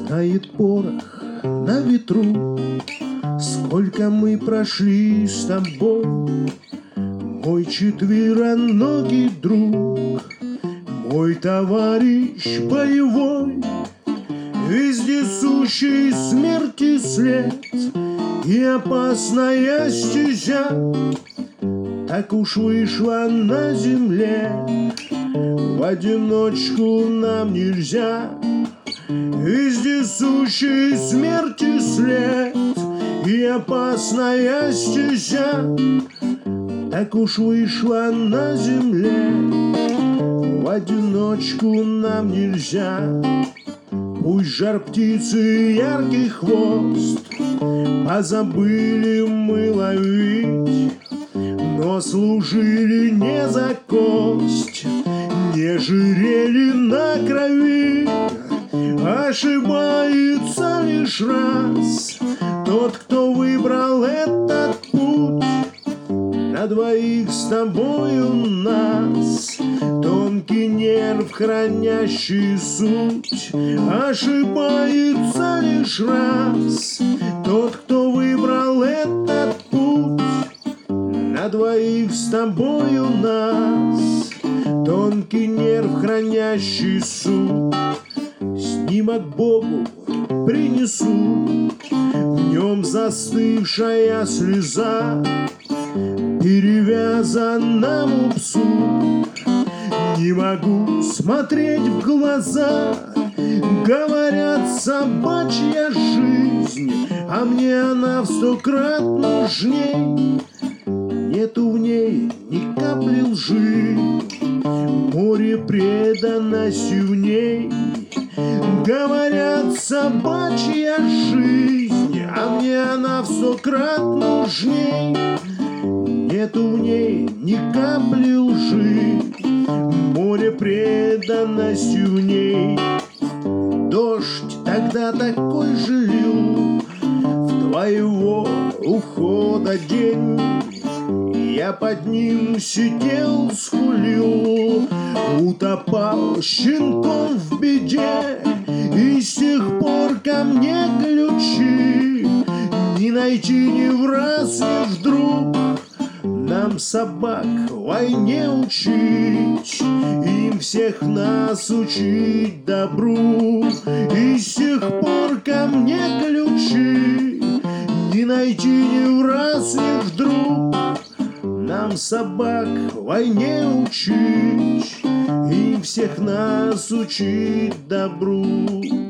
Знает порох на ветру, сколько мы прошли с тобой, мой четвероногий друг, мой товарищ боевой, вездесущий смерти след и опасная стезя. Так уж вышло на земле, в одиночку нам нельзя. Вездесущий смерти след и опасная стезя. Так уж вышло на земле, в одиночку нам нельзя. Пусть жар птицы яркий хвост позабыли мы ловить, но служили не за кость, не жирели на крови. Ошибается лишь раз тот, кто выбрал этот путь. На двоих с тобою нас тонкий нерв, хранящий суть. Ошибается лишь раз тот, кто выбрал этот путь. На двоих с тобою нас тонкий нерв, хранящий суть. Снимок Богу принесу, в нем застывшая слеза перевязанному псу. Не могу смотреть в глаза, говорят, собачья жизнь, а мне она в 100 крат нужней. Нету в ней ни капли лжи, море преданности в ней. Говорят, собачья жизнь, а мне она в 100 крат нужней. Нету в ней ни капли лжи, море преданности в ней. Дождь тогда такой же лил в твоего ухода день. Я под ним сидел, скулил, утопал щенком в беде. И с тех пор ко мне ключи не найти ни в раз, ни вдруг. Нам собак в войне учить, им всех нас учить добру. И с тех пор ко мне ключи не найти ни в раз, ни вдруг. Нам собак в войне учить, им всех нас учить добру.